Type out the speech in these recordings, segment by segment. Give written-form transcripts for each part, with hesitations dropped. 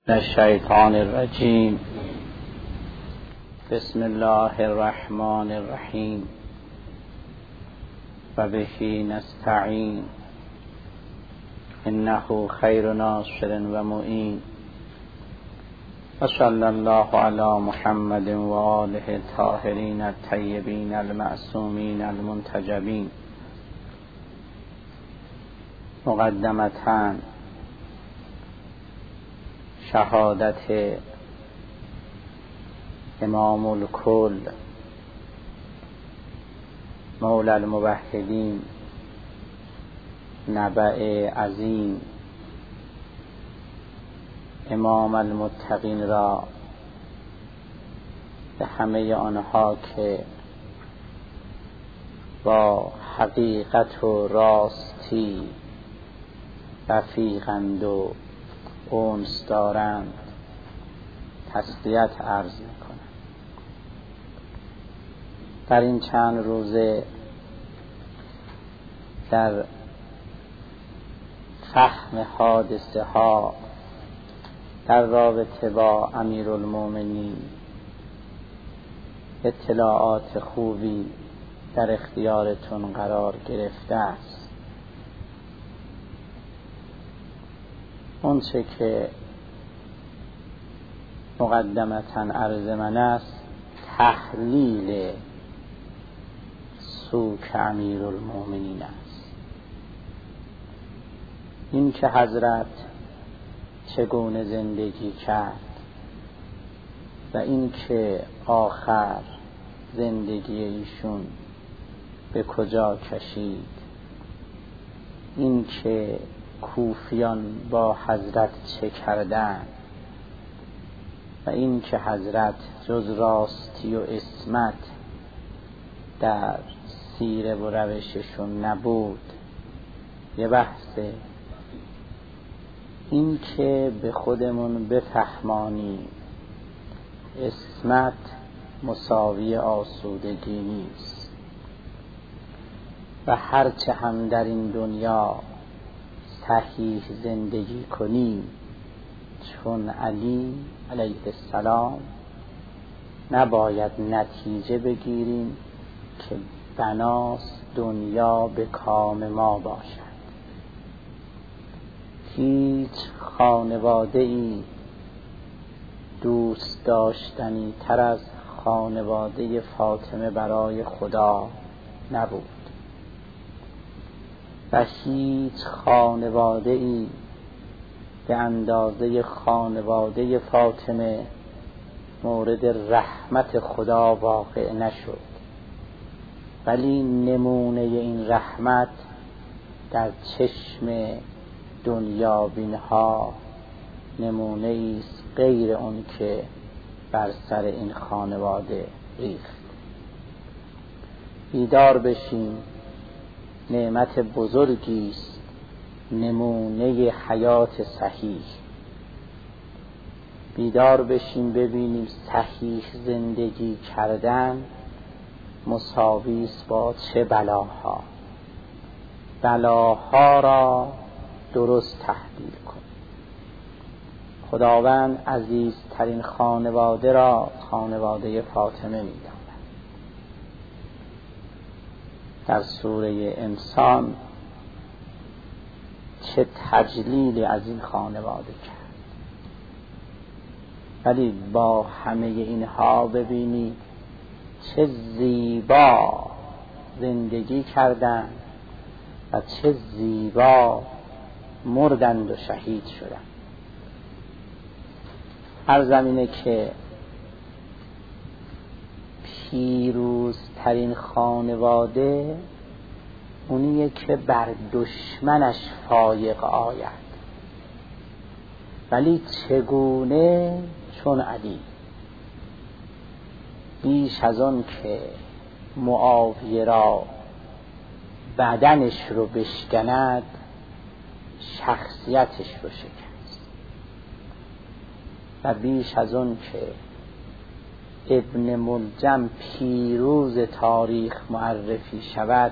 الشیطان الرجیم. بسم الله الرحمن الرحیم و به نستعین انه خیر ناصر و معین و صلی الله علی محمد و آله الطاهرین الطیبین المعصومین المنتجبین. مقدمتاً شهادت امام الکل مولا الموحدین نبع عظیم امام المتقین را به همه آنها که با حقیقت و راستی رفیقند و انس دارند تسلیت عرض میکنم. در این چند روزه در فهم حادثه ها در رابطه با امیرالمومنین اطلاعات خوبی در اختیارتون قرار گرفته است. اون چه که مقدمتاً عرض من است تحلیل سوک امیرالمومنین است. این که حضرت چگونه زندگی کرد و این که آخر زندگی ایشون به کجا کشید، این که کوفیان با حضرت چه کردند و این که حضرت جز راستی و عصمت در سیره و روششون نبود یه بحثه. این که به خودمون بفهمانیم عصمت مساوی آسودگی نیست و هرچه هم در این دنیا صحیح زندگی کنیم چون علی علیه السلام نباید نتیجه بگیریم که بناس دنیا به کام ما باشد. هیچ خانواده ای دوست داشتنی تر از خانواده فاطمه برای خدا نبود و هیچ خانواده ای به اندازه خانواده فاطمه مورد رحمت خدا واقع نشد، ولی نمونه این رحمت در چشم دنیابینها نمونه است غیر اون که بر سر این خانواده ریخت. بیدار بشیم، نعمت بزرگی است نمونه حیات صحیح. بیدار بشیم ببینیم صحیح زندگی کردن مساوی است با چه بلاها. بلاها را درست تحلیل کن. خداوند عزیزترین خانواده را خانواده فاطمه می‌داند. در سوره انسان چه تجلیلی از این خانواده کرد، ولی با همه اینها ببینید چه زیبا زندگی کردند و چه زیبا مردند و شهید شدند. هر زمینه که پیروزترین خانواده اونیه که بر دشمنش فایق آید، ولی چگونه؟ چون علی بیش از اون که معاویه را بدنش رو بشکند شخصیتش رو شکست و بیش از اون که ابن ملجم پیروز تاریخ معرفی شود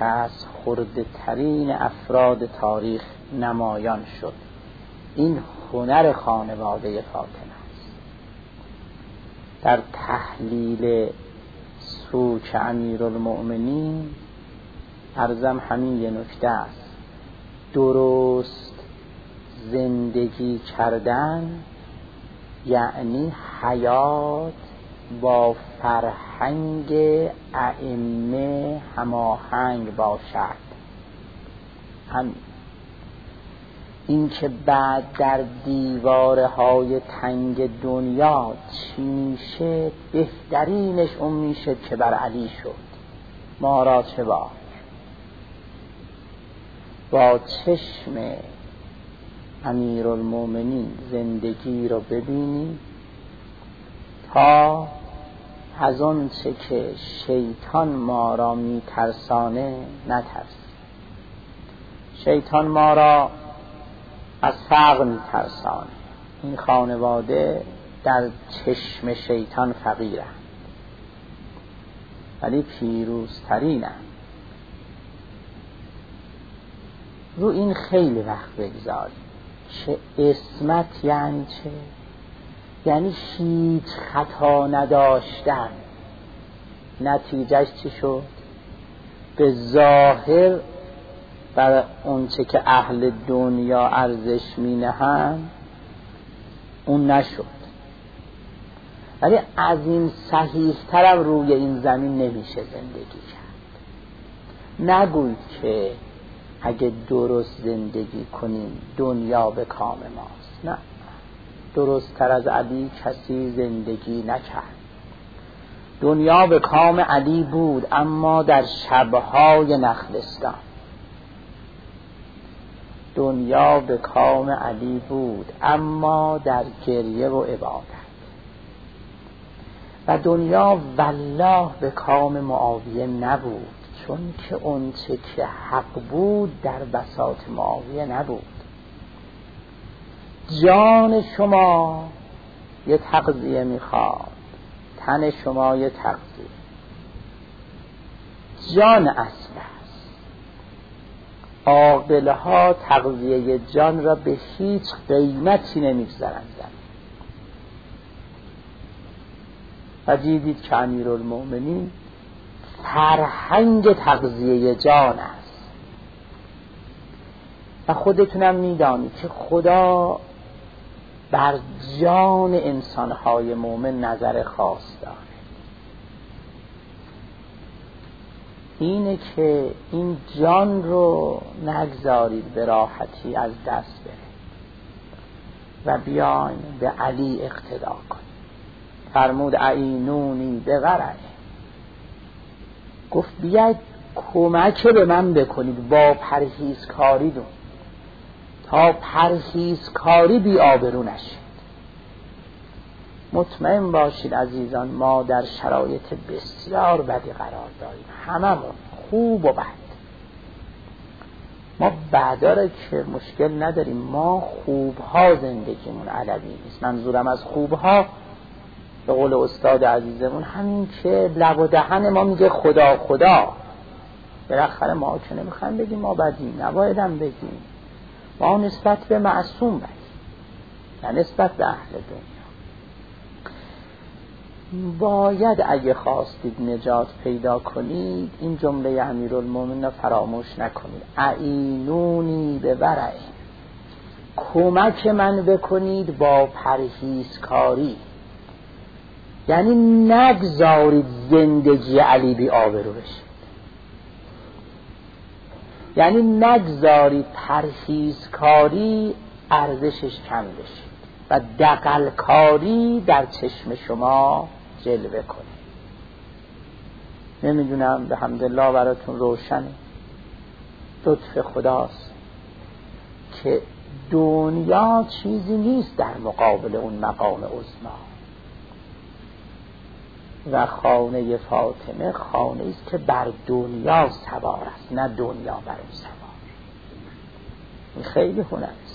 شکست خورده ترین افراد تاریخ نمایان شد. این هنر خانواده فاطمه است. در تحلیل سوک امیرالمؤمنین عرضم همین یه نکته است: درست زندگی کردن یعنی حیات با فرهنگ ائمه هماهنگ باشد. هم این که بعد در دیوارهای تنگ دنیا چی میشه، بهترینش اون میشه که بر علی شد. ما را چه با چشم امیرالمؤمنین زندگی رو ببینی تا از اون چه که شیطان ما را میترسانه نترس. شیطان ما را از فقر میترسانه. این خانواده در چشم شیطان فقیرند ولی پیروزترینند. رو این خیلی وقت بگذاریم که عصمت یعنی چه؟ یعنی هیچ خطا نداشتن. نتیجهش چی شد؟ به ظاهر بر اون چه که اهل دنیا ارزش می نهند اون نشد، ولی از این صحیح ترم روی این زمین نمیشه زندگی کرد. نگوید که اگه درست زندگی کنیم دنیا به کام ماست. نه، درست تر از علی کسی زندگی نکرد. دنیا به کام علی بود اما در شبهای نخلستان. دنیا به کام علی بود اما در گریه و عبادت. و دنیا والله به کام معاویه نبود، چون که اون چه که حق بود در بساط معاویه نبود. جان شما یه تغذیه میخواد، تن شما یه تغذیه. جان اصل است. عاقل‌ها تغذیه جان را به هیچ قیمتی نمیگذارند. و دیدید که امیرالمؤمنین فرهنگ تغذیه جان است. و خودتونم میدانید که خدا بر جان انسانهای مؤمن نظر خاص داره. اینه که این جان رو نگذارید به راحتی از دست بره و بیاین به علی اقتدا کنید. فرمود اعینونی بورعه، گفت بیاید کمک به من بکنید با پرهیزکاری دون تا پرهیزکاری بی آبرو نشید. مطمئن باشید عزیزان ما در شرایط بسیار بدی قرار داریم، هممون، خوب و بد. ما بعداره که مشکل نداریم، ما خوبها زندگیمون علوی نیست. منظورم از خوبها به قول استاد عزیزمون همین که لب و دهن ما میگه خدا خدا. بالاخره ما که نمیخوایم بگیم ما بدیم، نبایدم بگیم. ما نسبت به معصوم بدیم، نه نسبت به اهل دنیا. باید اگه خواستید نجات پیدا کنید این جمله امیرالمؤمنین را فراموش نکنید. اعینونی بورعه، کمک من بکنید با پرهیزکاری. یعنی نگذارید زندگی علی بی آبرو بشه، یعنی نگذارید پرهیزکاری ارزشش کم بشه و دغلکاری در چشم شما جلوه کنه. نمیدونم به حمدالله براتون روشنه، لطف خداست که دنیا چیزی نیست در مقابل اون مقام عظما. و خانه فاطمه خانه است که بر دنیا سوار است، نه دنیا بر اون سوار. این خیلی هنر است.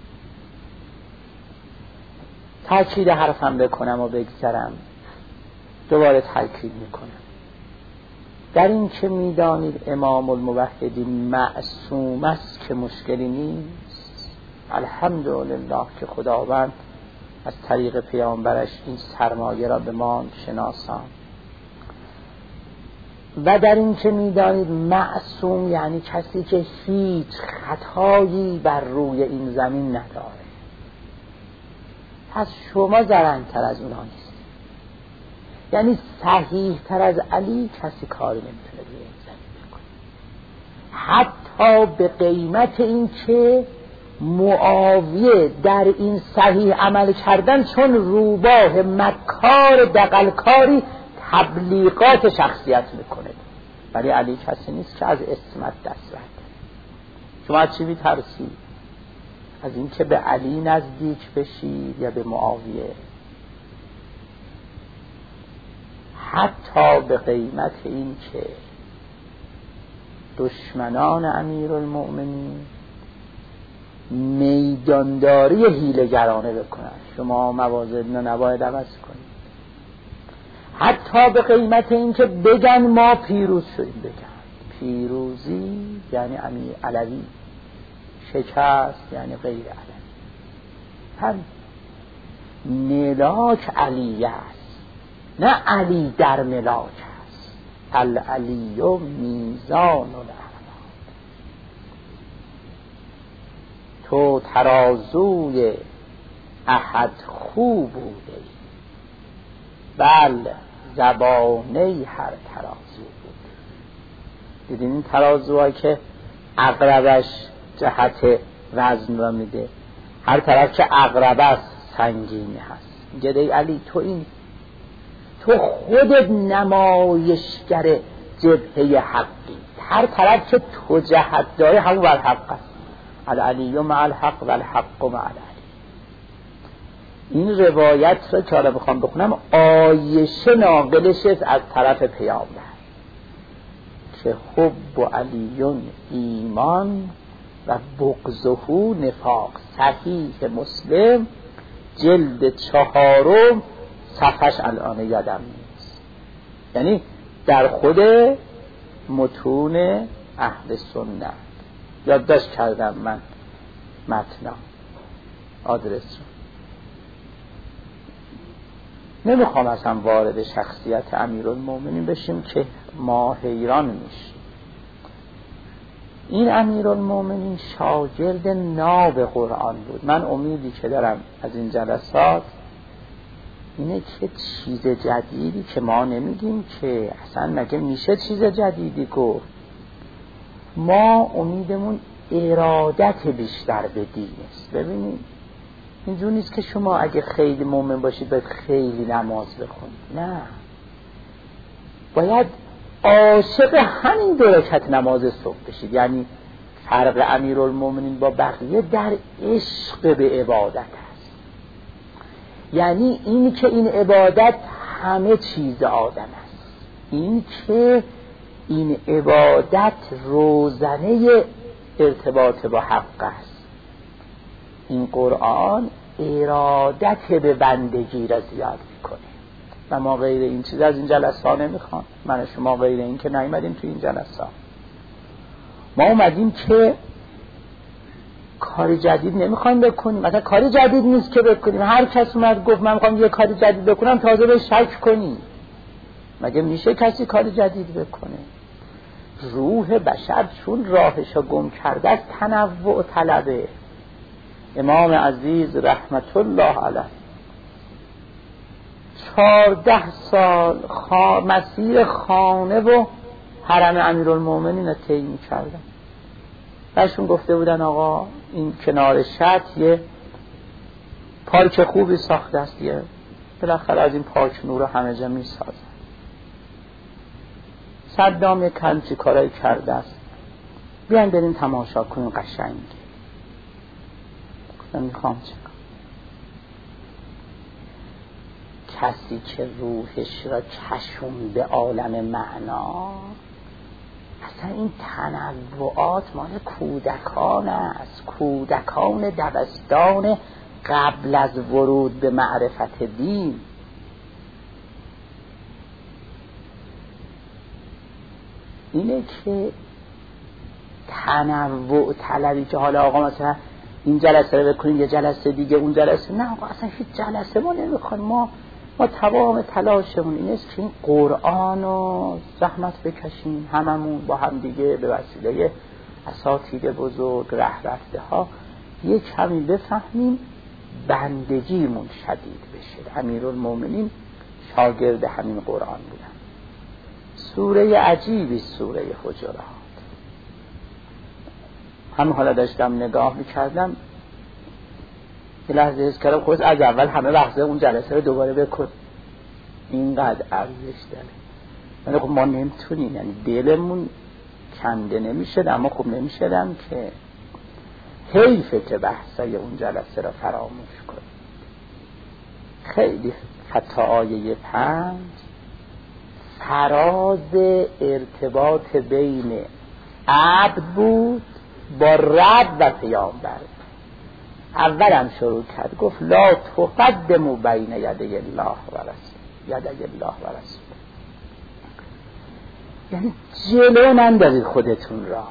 تاکید حرفم بکنم و بگذرم، دوباره تاکید میکنم در این که میدانید امام الموحدین معصوم است که مشکلی نیست. الحمدلله که خداوند از طریق پیامبرش این سرمایه را به ما شناسان. و در این که می‌دانید معصوم یعنی کسی که هیچ خطایی بر روی این زمین نداره. پس شما زرنگ‌تر از اونا نیست. یعنی صحیح تر از علی کسی کاری نمیتونه روی این زمین بکنه، حتی به قیمت این که معاویه در این صحیح عمل کردن چون روباه مکار دغلکاری تبلیغات شخصیت میکنه، ولی علی کسی نیست که از عصمت دست برده. شما از چی میترسید؟ از این که به علی نزدیک بشید یا به معاویه؟ حتی به قیمت این که دشمنان امیرالمؤمنین میدانداری حیله‌گرانه بکنن، شما موازین نباید عوض کنید. حتی به قیمت این که بگن ما پیروز شدیم. بگن پیروزی یعنی امیر علوی، شکست یعنی غیر علوی. هم ملاک علی است، نه علی در ملاک است. العلی و میزان الاعمال. تو ترازوی احد خوب بوده، بل زبانه هر ترازو بود. دیدین این ترازوهایی که عقربش جهت وزن را میده، هر طرف که عقرب است سنگینی هست. میگه ای علی تو خودت نمایشگر جبهه حقی، هر طرف که تو جهت داره همون بر حق است. العلی مع الحق و الحق مع العلی. این روایت را که حالا بخوام بخونم، عایشه ناقلش از طرف پیامبر که حب علیون ایمان و بغضه نفاق. صحیح مسلم جلد 4 صفحش الان یادم نیست، یعنی در خود متون اهل سنت یادداشت کردم من متن آدرس رو. نمیخوام اصلا وارد شخصیت امیرالمؤمنین بشیم که ما حیران میشیم. این امیرالمؤمنین شاگرد ناب قرآن بود. من امیدی که دارم از این جلسات اینه که چیز جدیدی که ما نمیگیم که اصلا مگه میشه چیز جدیدی گفت. ما امیدمون ارادت بیشتر به دین است. ببینید اینجور نیست که شما اگه خیلی مومن باشید باید خیلی نماز بخونید، نه، باید عاشق همین 2 رکعت نماز صبح بشید. یعنی فرق امیرالمؤمنین با بقیه در عشق به عبادت است. یعنی این که این عبادت همه چیز آدم است، این که این عبادت روزنه ارتباط با حق است. این قرآن ارادت به بندگی را زیاد میکنه و ما غیر این چیز از این جلسه ها نمیخوام. من و شما غیر این که نیومدیم تو این جلسه ها. ما اومدیم که کار جدید نمیخوایم بکنیم. مثلا کار جدید نیست که بکنیم. هر کس اومد گفت من میخوام یه کار جدید بکنم تازه به شک کنیم. مگه میشه کسی کار جدید بکنه؟ روح بشر چون راهشو گم کرده است تنوع طلبه. امام عزیز رحمت الله علیه 14 سال مسیر خانه و حرم امیرالمؤمنین رو طی می‌کردن. بهشون گفته بودن آقا این کنار شط یه پارک خوبی ساخته است، یه بالاخره از این پارک نور همه جا می‌سازن. صدام یک همچی کارایی کرده است، بیان بریم تماشا کنیم قشنگه. گفتم میخوام چیکار؟ کسی که روحش را کشونده عالم معنا، اصلا این تنوعات مال کودکان است، کودکان دبستان قبل از ورود به معرفت دین. اینه که تنوع طلبی که حالا آقا مثلا این جلسه رو بکنیم یه جلسه دیگه اون جلسه، نه آقا اصلا هیچ جلسه ما نمیخوایم. ما تمام تلاشمون این است که این قرآن رو زحمت بکشیم هممون با هم دیگه به وسیله اساتید بزرگ رهرفته ها یه کمی بفهمیم، بندگیمون شدید بشه. امیرالمومنین شاگرد همین قرآن بودن. سوره عجیبی سوره حجرات. هم حالا داشتم نگاه میکردم یه لحظه حس کردم خود از اول همه وقت اون جلسه رو دوباره بکن، اینقدر ارزش داره. ولی خب ما نمیتونیم، یعنی دلمون کنده نمیشد، اما خب نمیشدم که حیفه که بحثای اون جلسه رو فراموش کنیم. خیلی حتی آیه 5 فراز ارتباط بین عبد بود با رب و پیامبر. اولم شروع کرد گفت لا تقدموا بین یدی الله و رسول، یعنی جلو نندازید خودتون را،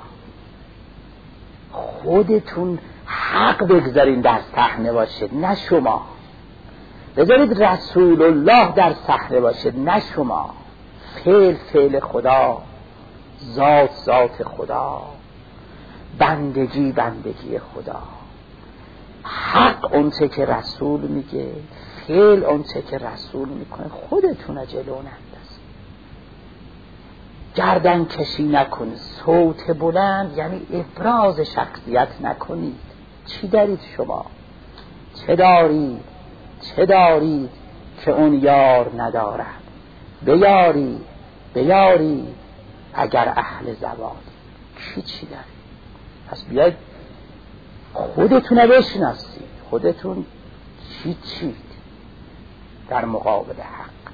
خودتون حق بگذارین در صحنه باشید نه شما، بذارید رسول الله در صحنه باشید نه شما. فعل خدا، ذات خدا، بندگی خدا، حق اونچه که رسول میگه، فعل اونچه که رسول میکنه. خودتون جلو نندازید، گردن کشی نکنید، صوت بلند یعنی ابراز شخصیت نکنید. چی دارید شما؟ چه دارید که اون یار ندارد؟ بیاری اگر اهل زبان. چی دارید؟ پس بیاید خودتون رو بشناسید، خودتون چید در مقابل حق.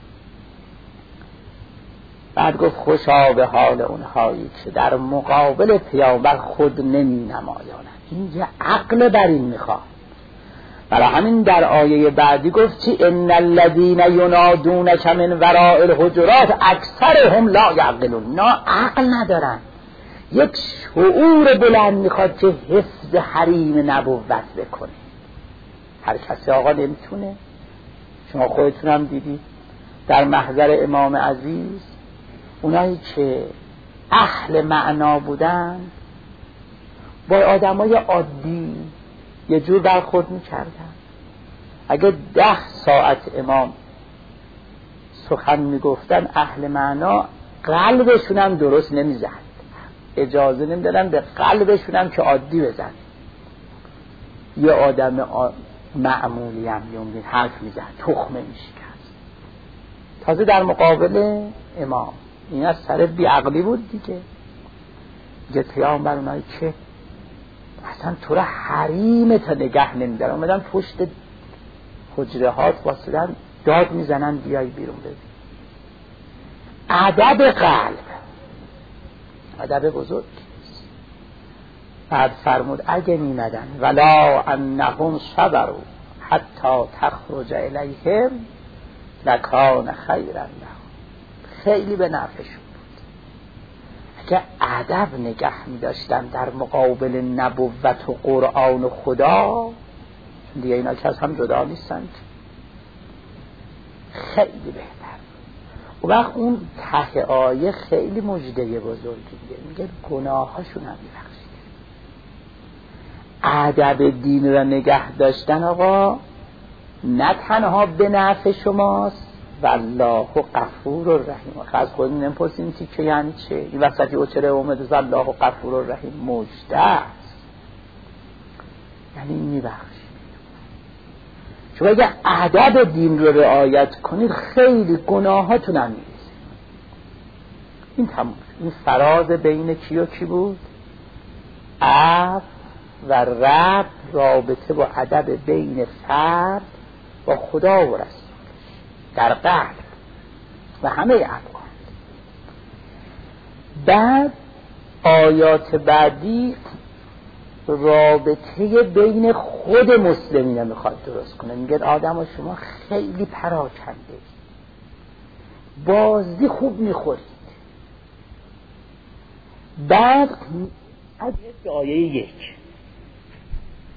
بعد گفت خوشا به حال اونهایی که در مقابل پیامبر خود نمی نمایانند. اینجا عقل بر این میخواد. برای همین در آیه بعدی گفت چی؟ ان الذین ینادونک من وراء الحجرات اکثرهم لا یعقلون. نه عقل ندارن. یک شعور بلند میخواد که حفظ حریم نبوت بکنه. هر کسی آقا نمیتونه. شما خودتونم دیدید در محضر امام عزیز اونایی که اهل معنا بودن با آدمای عادی یه جور برخورد میکردن. اگه 10 ساعت امام سخن میگفتن اهل معنا قلبشون هم درست نمیزد، اجازه نمیدادن به قلبشون هم که عادی بزن. یه آدم معمولی هم یومین حرف میزد، تخمه میشکست. تازه در مقابل امام این از سر بیعقلی بود دیگه. دیگه پیامبر اونایی که اصلا تو را حریمت نگه نمیدارن، اومدن پشت حجره هات واسدن داد میزنن بیای بیرون ببین. ادب قلب ادب بزرگ. بعد فرمود اگه میمدن ولا انهم صبروا حتی تخرج الیهم لکان خیرا لهم، خیلی به نفعشون بود. اگه ادب نگه میداشتن در مقابل نبوت و قرآن و خدا، دیگه اینا که از هم جدا نیستن، خیلی بهتر. و وقت اون ته آیه خیلی مژده بزرگی میگه گناهاشون هم میبخشید. ادب دین را نگه داشتن آقا نه تنها به نفع شماست، والله غفور الرحیم. از خود نمیپرسیم که یعنی چه این وسطی اوچره اومد والله غفور الرحیم مژده است، یعنی میبخشید. شما اگه ادب دین رو رعایت کنید خیلی گناهاتون هم میریزید. این تمام. این فراز بین کی و کی بود؟ عفو و رب، رابطه با ادب بین فرد با خدا و رسول در قلب و همه افعال. بعد آیات بعدی رابطه بین خود مسلمین میخواد درست کنه. میگه آدم و شما خیلی پراکنده، بازی خوب میخورید. بعد از آیه 1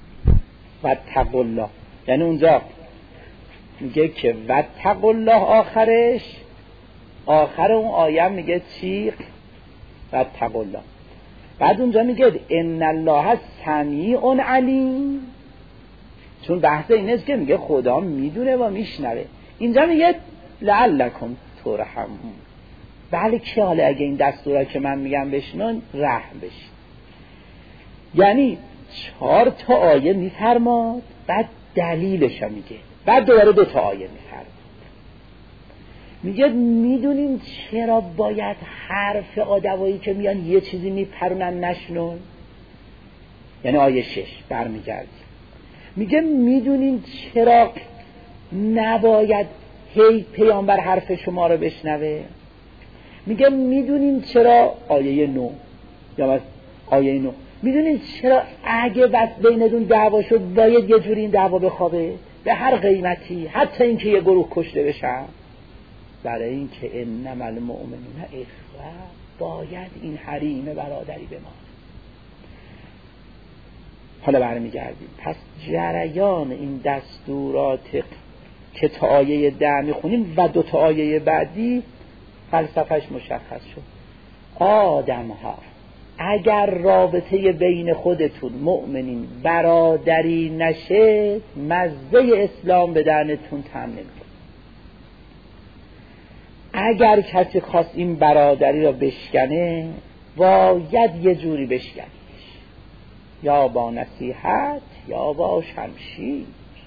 واتقوا الله، یعنی اونجا میگه که واتقوا الله آخرش، آخر اون آیه میگه چی؟ واتقوا الله. بعد اونجا میگه ان الله سمیع علیم، چون بحث این است که میگه خدا میدونه و میشنوه. اینجا میگه لعلکم ترحمون، بله که حالا اگه این دستورا که من میگم بشنون رحم بشین. یعنی 4 تا آیه میفرماد، بعد دلیلش میگه، بعد دوباره 2 تا آیه میفرماد. میگه میدونین چرا باید حرف آدمایی که میان یه چیزی میپرونن نشنون؟ یعنی آیه 6 برمیگردی میگه میدونین چرا نباید هی پیامبر حرف شما رو بشنوه؟ میگه میدونین چرا آیه 9 یا آیه 9 میدونین چرا اگه بس بینتون دعوا شد باید یه جوری این دعوا بخوابه به هر قیمتی، حتی اینکه یه گروه کشته بشن؟ برای اینکه انما المؤمنون اخوه، باید این حریم برادری به ما. حالا برمیگردیم. پس جریان این دستورات که تا آیه 10 میخونیم و 2 تا آیه بعدی فلسفهش مشخص شد. آدم ها اگر رابطه بین خودتون مؤمنین برادری نشه، مزه اسلام به دهنتون تم نمیکنه. اگر کسی خواست این برادری را بشکنه باید یه جوری بشکنیش، یا با نصیحت یا با شمشیر.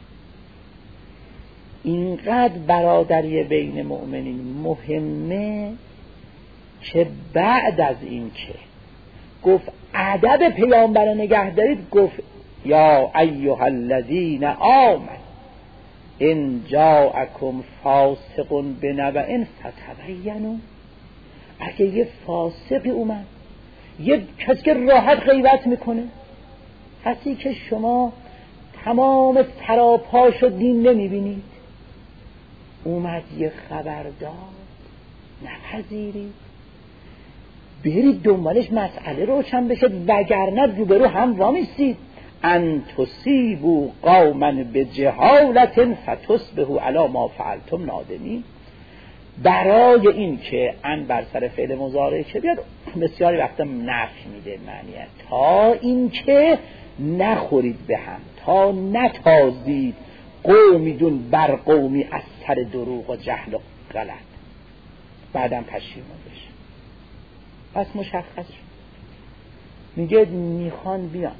اینقدر برادری بین مؤمنین مهمه که بعد از این که گفت ادب پیامبر نگه دارید، گفت یا ایها الذین آمنوا ان جاءکم فاسق بنبأ فتبینوا. اگه یه فاسقی اومد، یه کسی که راحت غیبت میکنه، کسی که شما تمام سراپاش و دین نمیبینید، اومد یه خبر داد، نپذیرید، برید دنبالش مسئله روشن بشه، وگرنه روبرو هم وامیستید. ان تصیبوا قوما بجهالة فتصبحوا علی ما فعلتم نادمین. برای این که ان بر سر فعل مضارع که بیاد بسیاری وقتا نفی میده معنیه، تا این که نخورید به هم، تا نتازید قومی دون بر قومی از سر دروغ و جهل و غلط، بعدم پشیمون بشه. پس مشخص شد. میگه میخوان بیان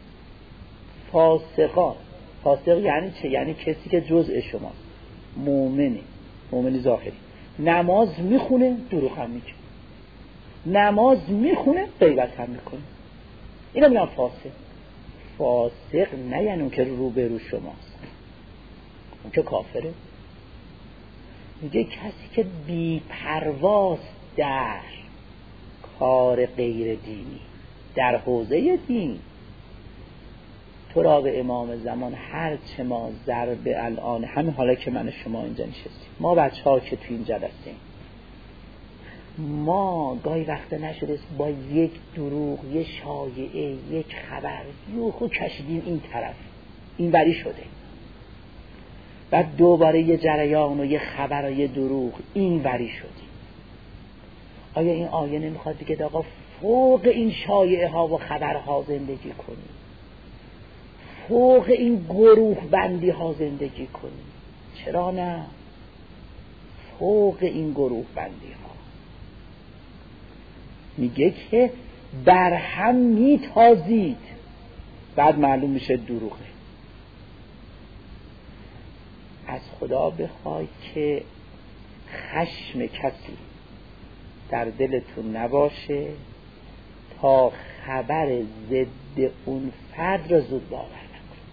فاسقان. فاسق یعنی چه؟ یعنی کسی که جزء شماست، مؤمنی ظاهری، نماز میخونه دروغ هم میگه، نماز میخونه غیبت هم میکنه، اینا میگن فاسق. فاسق نه یعنی اون که روبرو شماست، اون که کافره. میگه کسی که بی پرواست در کار غیر دینی، در حوزه دین. تو را به امام زمان هر چه ما ضرب الان، همین حالا که من شما اینجا نشستیم، ما بچه ها که تو این جلسیم، ما گاهی وقت نشده با یک دروغ، یک شایعه، یک خبر یوخو کشیدیم این طرف، این بری شده، بعد دوباره یه جریان و یه خبر و یه دروغ این بری شدیم. آیا این آیه نمیخواد بگه آقا فوق این شایعه ها و خبرها زندگی کنیم، فوق این گروه بندی ها زندگی کنیم؟ چرا نه؟ فوق این گروه بندی ها. میگه که بر هم میتازید، بعد معلوم میشه دروغه. از خدا بخوای که خشم کسی در دلتون نباشه تا خبر ضد اون فرد را زود باور نکنید.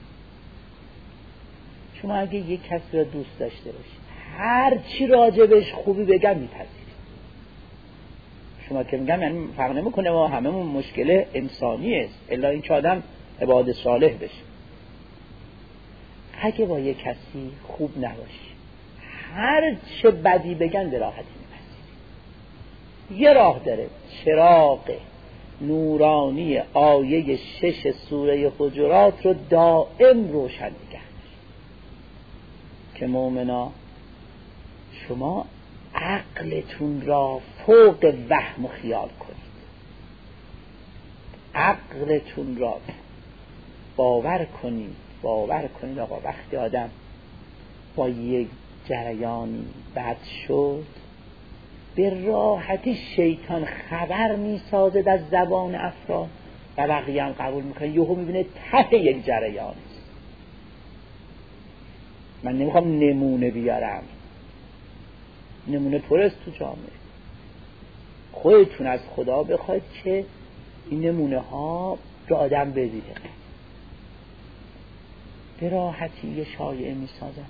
شما اگه یک کسی را دوست داشته باشید، هر چی راجبش خوبی بگم میپذیرید. شما که میگم یعنی فرق نمیکنه ما هممون مشکل انسانی است، الا این که آدم عباد صالح بشه. اگه با یک کسی خوب نباشی، هر چه بدی بگن به راحتی میپذیری. یه راه داره، چراغ نورانی آیه 6 سوره حجرات رو دائم روشن نگه دارید که مؤمنا شما عقلتون را فوق وهم و خیال کنید، عقلتون را باور کنید آقا وقتی آدم با یک جریانی بد شد به راحتی شیطان خبر میسازه در زبان افراد و بقیه هم قبول میکنه، یهو میبینه ته یک جریان. من نمیخوام نمونه بیارم، نمونه پرست تو جامعه، خودتون از خدا بخواید که این نمونه ها رو آدم ببینه به راحتی یه شایعه میسازن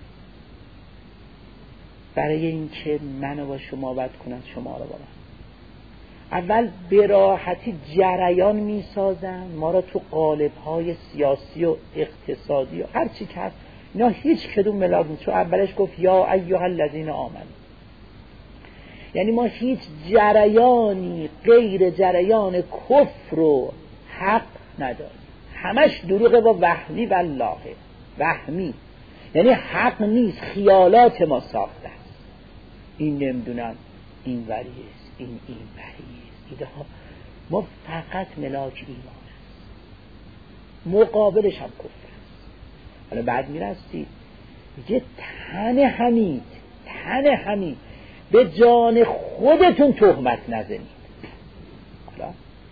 برای اینکه منو با شما بد کنن، شما رو با من. اول به راحتی جریان میسازن ما را تو قالب‌های سیاسی و اقتصادی و هر چی که هست، اینا هیچ کدوم ملاک نیست. چون اولش گفت یا ایها الذین آمنوا، یعنی ما هیچ جریانی غیر جریان کفر و حق نداریم، همش دروغه و وهمی و لاغه. وهمی یعنی حق نیست، خیالات ما ساخته است. این نمیدونم این وریه است، این وریه است، ایده ها ما فقط ملاک ایمان است، مقابلش هم کفر است. حالا بعد میرسید میگه تن همین به جان خودتون تهمت نزنید. حالا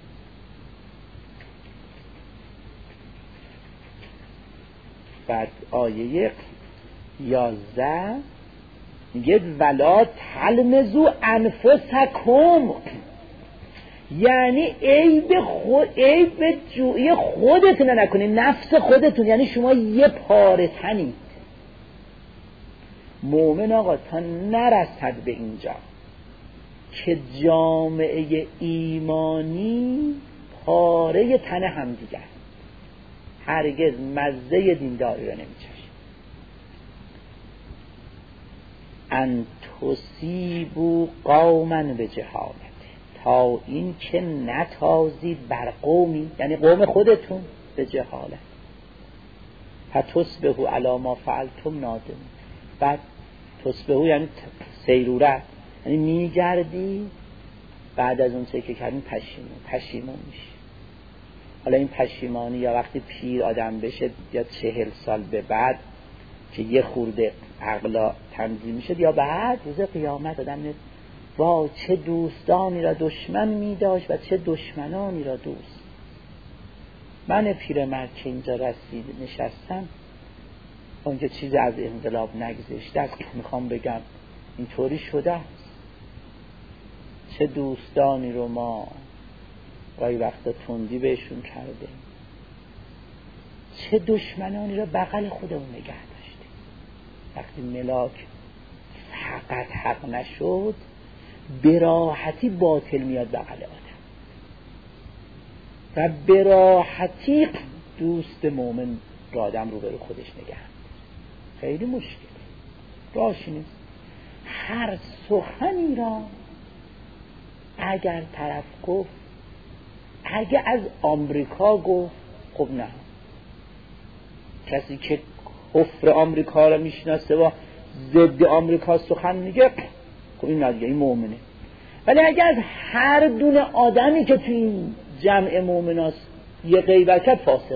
بعد آیه 11 میگه ولا تلمزوا انفسکم، یعنی عیب جویی خودتون نکنید، نفس خودتون، یعنی شما یه پاره تنید. مؤمن آقا تا نرسد به اینجا که جامعه ایمانی پاره تن هم دیگر، هرگز مزه دینداری رو نمیچشه. ان تصیبوا قوما بجهالت، تا این که نتازید بر قومی، یعنی قوم خودتون، به جهالت، فتصبحوا علی ما فعلتم نادمین. بعد تصبحوا یعنی سیرورت، یعنی میگردی بعد از اون چه که کردین پشیمون میشی. حالا این پشیمانی یا وقتی پیر آدم بشه یا 40 سال به بعد که یه خورده عقلا تنظیم میشه، یا بعد روز قیامت آدم میاد وا چه دوستانی را دشمن میداشت و چه دشمنانی را دوست. من پیرمرد که اینجا رسید نشستم، اونجا چیز از انقلاب نگذشته است، میخوام بگم اینطوری شده است. چه دوستانی رو ما گاهی وقتا تندی بهشون کرده، چه دشمنانی رو بغل خودمون نگه داشته. وقتی ملاک فقط حق نشد به راحتی باطل میاد بغل آدم و به راحتی دوست مؤمن را آدم رو برای خودش نگه. خیلی مشکله، راهش نیست. هر سخنی را اگر طرف گفت، اگه از آمریکا گفت، خب نه، کسی که کفر آمریکا را میشناسه و ضد آمریکا سخن میگه، خب این نادیه، این مؤمنه. ولی اگه از هر دونه آدمی که تو این جمع مؤمناست یه غیبت کرد، فاسقه.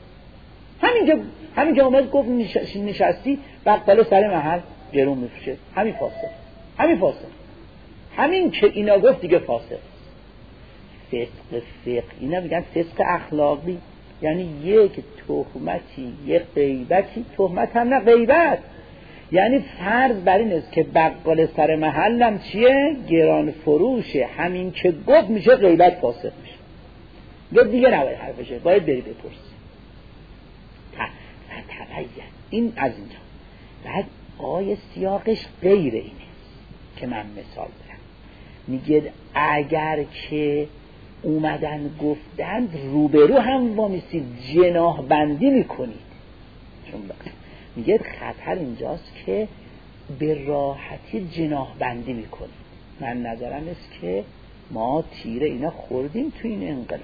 همین که اومد گفت نشستی بقاله سر محل گرون میفروشه، همین فاسق. همین که اینا گفت دیگه فاسق. فقه اینا میگن فقه اخلاقی، یعنی یک تهمتی، یک غیبتی، تهمت هم نه غیبت، یعنی فرض بر این است که بقال سر محلم چیه؟ گران فروشه، همین که گفت میشه غیبت، فاسق میشه. دیگه نباید حرفشه، باید بری بپرسی. تبین این از اینجا. بعد آیه سیاقش غیر اینه که من مثال برم. میگه اگر که اومدن گفتن روبرو هم وامیستید، جناح بندی میکنید. چون میگه خطر اینجاست که به راحتی جناح بندی میکنید. من نظرم است که ما تیره اینا خوردیم تو این انقلاب،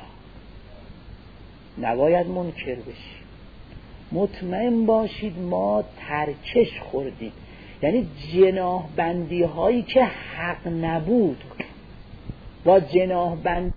نباید منکر بشیم. مطمئن باشید ما ترکش خوردیم، یعنی جناح بندی هایی که حق نبود با جناح بندی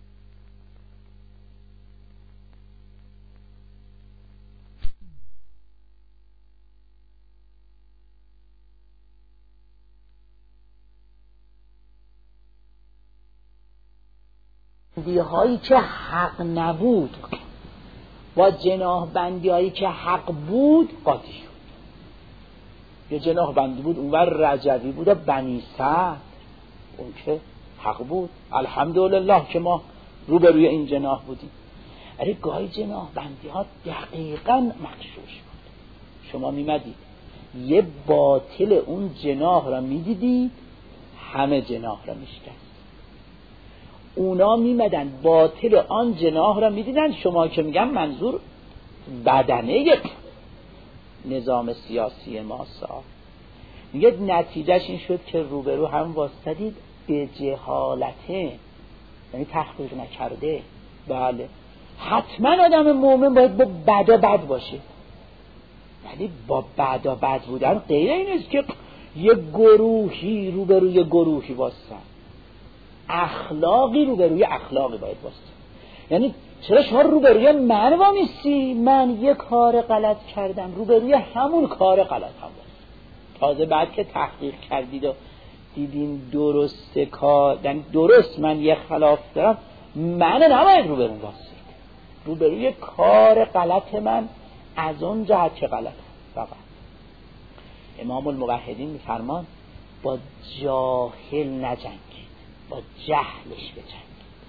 هایی که حق نبود با جناح بندی هایی که حق بود قاطی شد. یه جناح بندی بود اونور رجوی بود و بنی سعد، اون که حق بود، الحمدلله که ما روبروی این جناح بودیم. ولی گاهی جناح بندی ها دقیقاً مغشوش بود. شما میمدید یه باطل اون جناح را میدیدید، همه جناح را میشکست. اونا میمدن باطل آن جناح را میدیدن. شما که میگم منظور بدنه نظام سیاسی ما سا میگه نتیجهش این شد که روبرو هم واسطدید به جهالته، یعنی تحقیق نکرده. بله حتما آدم مومن باید با بد و بد باشه، ولی با بد و بد بودن غیر این است که یه گروهی روبروی گروهی واسطن، اخلاقی روبروی اخلاقی باید واسطن. یعنی چرا شما روبروی من وامیستی؟ من یه کار غلط کردم، روبروی همون کار غلط هم واسطن. تازه بعد که تحقیق کردید و دیدین درسته کار، درست من یه خلاف دارم، من نباید روبروی واسطن، روبروی کار غلط من از اون جهت که غلط فقط. امام الموحدین میفرمان با جاهل نجنگید، با جهلش بجنگید.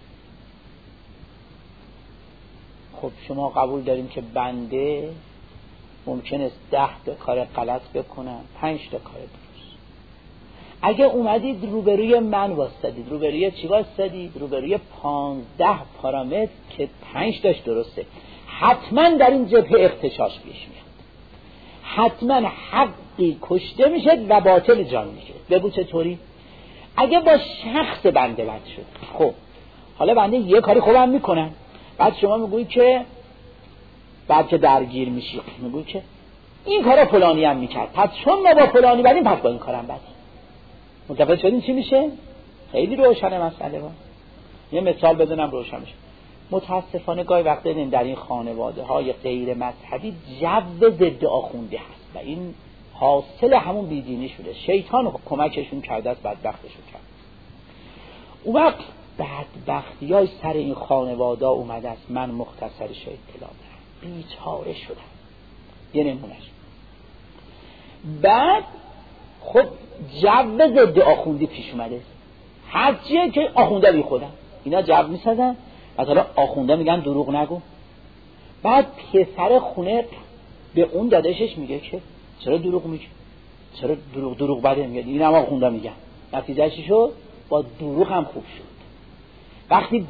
خب شما قبول داریم که بنده ممکن است 10 تا کار غلط بکنم، 5 تا کار درست. اگه اومدید روبروی من واسطدید، روبروی چی واسطدید؟ روبروی 15 پارامتر که 5 تاش درسته، حتما در این جبهه اغتشاش پیش میاد، حتما حقی کشته میشه و باطل جان میشه. بگو چطوری؟ اگه با شخص بنده بد شد، خب حالا بنده یه کاری خوبم میکنم، بعد شما میگویی که بعد که درگیر میشی میگویی که این کارا فلانی هم میکرد، پس چون ما با فلانی بدیم پس با این کارم بدیم. متوجه شدین چی میشه؟ خیلی روشنه مسئله با. یه مثال بزنم روشن میشه. متاسفانه گاهی وقتا در این خانواده های غیر مذهبی جو ضد آخونده هست و این حاصل همون بیدینی شده. شیطان کمکشون کرده است، بدبختشون کرده. اون وقت بدبختی های سر این خانواده اومده است. من مختصرش اطلاع دارم، بیچاره شدن. یه نمونش بعد خب جو ضد آخوندی پیش اومده است. هرچیه که آخونده بی خودن اینا جو میسازن، مثلا آخونده میگن دروغ نگو. بعد پسر خونه به اون داداشش میگه که چرا دروغ میگی؟ چرا دروغ بده میگه؟ این هم آخونده میگن. نتیجه چی شد؟ با دروغ هم خوب شد. وقتی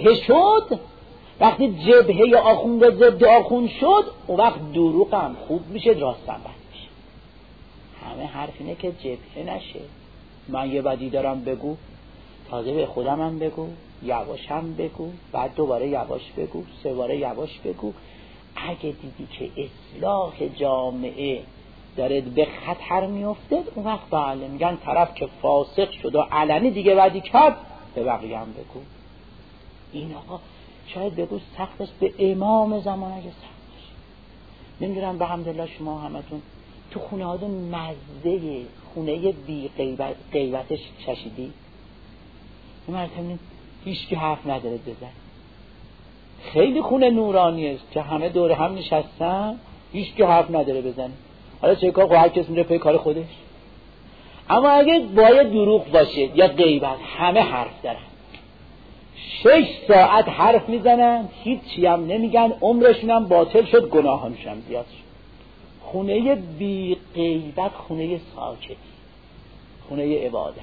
جبهه یا آخونده ضد آخوند شد، اون وقت دروغ هم خوب میشه، راست هم بد میشه. همه حرف اینه که جبهه نشه. من یه بدی دارم بگو، تازه به خودم هم بگو، یواش هم بگو، بعد دوباره یواش بگو، 3 باره یواش بگو. اگه دیدی که اصلاح جامعه داره به خطر میفته، اون وقت بله میگن طرف که فاسق شد و علنی دیگه بدی کرد، به بقیه هم بگو. این آقا شاید بگو سختش به امام زمان اگه سخت باشه. نمیدونم به حمدالله شما همتون تو خونه ها مزه خونه بی غیبتش چشیدی؟ این مرتبه هیچ که حرف نداره بزن. خیلی خونه نورانی است که همه دور هم نشستن، هیچ که حرف نداره بزنه. حالا چه کار؟ هر کس میره پی کار خودش. اما اگه باید دروغ باشه یا غیبت، همه حرف دارن، 6 ساعت حرف میزنن، هیچی هم نمیگن، عمرشون هم باطل شد، گناهانشون هم زیاد شد. خونه بی غیبت خونه ساکت، خونه عبادت.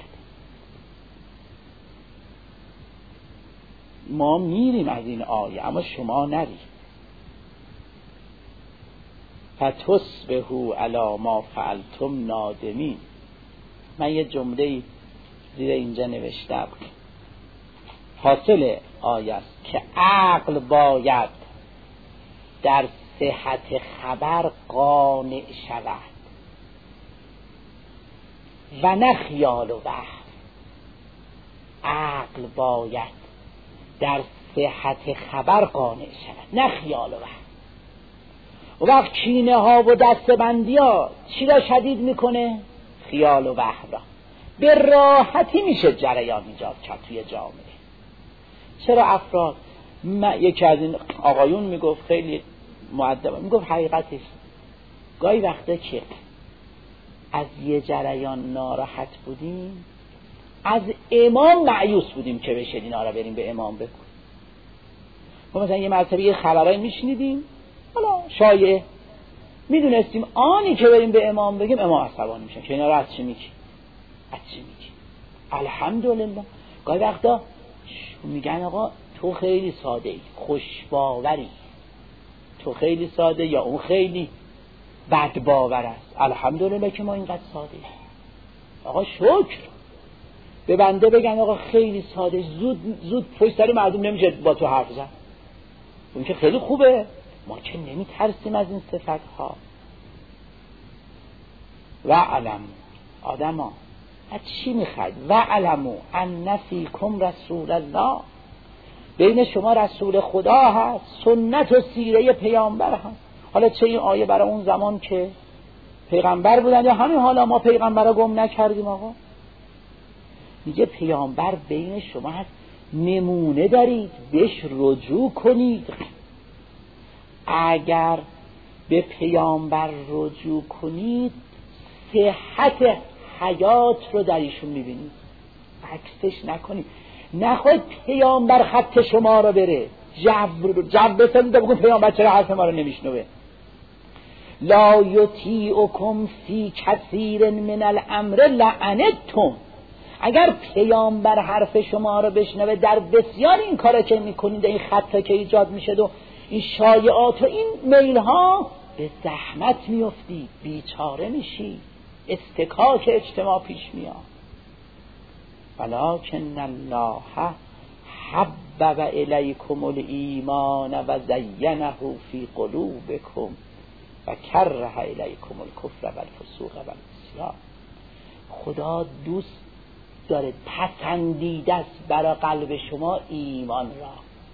ما میریم از این آیه، اما شما نرید. فتصبحوا علی ما فعلتم نادمین. من یه جمله زیر اینجا نوشتم، حاصل آیه است که عقل باید در صحت خبر قانع شود و نه خیال و وهم. عقل باید در صحت خبر قانع شود، نه خیال و وهم. و وقت کینه ها و دستبندی ها چی را شدید میکنه؟ خیال و وهم را. به راحتی میشه جریان ایجاد کرد توی جامعه. چرا افراد، یکی از این آقایون میگفت، خیلی مؤدب میگفت حقیقتش گاهی وقتا که از یه جریان ناراحت بودیم از امام مایوس بودیم که بشه اینا را بریم به امام بگو. مثلا یه مرتبه یه خبرایی میشنیدیم، حالا شایعه، میدونستیم آنی که بریم به امام بگیم امام عصبانی میشن که اینا را از چی میگی؟ از چی میگی؟ الحمدلله. گاهی وقتا میگن آقا تو خیلی ساده ای، خوشباوری، تو خیلی ساده یا اون خیلی بدباور است. الحمدلله که ما اینقدر ساده ایم. آقا شکر. به بنده بگن آقا خیلی ساده، زود پشت سر مردم نمیشه با تو حرف زد، اون که خیلی خوبه. ما که نمیترسیم از این صفت ها. و علم آدما از چی میخواید؟ و علمو ان فیکم رسول الله، بین شما رسول خدا هست، سنت و سیره پیامبر هست. حالا چه این آیه برای اون زمان که پیغمبر بودن یا همین حالا ما پیغمبر را گم نکردیم؟ آقا میگه پیامبر بین شما هست، نمونه دارید، بهش رجوع کنید. اگر به پیامبر رجوع کنید صحت حیات رو در ایشون میبینید، عکسش نکنید. نخواهید پیامبر خط شما رو بره جب بسازید بگید پیامبر چرا حرف ما رو نمیشنوه. لا یطیعکم فی کثیر من الامر لعنتم، اگر پیامبر حرف شما رو بشنوه در بسیار این کاره که میکنید، این خطا که ایجاد میشه و این شایعات و این میل ها، به زحمت میفتی، بیچاره میشی، استکاک اجتماع پیش میاد. ولکن الله حبب الیکم الایمان و زینه فی قلوبکم و کره الیکم الکفر و الفسوق و العصیان. خدا دوست داره، پسندیده است برای قلب شما ایمان را،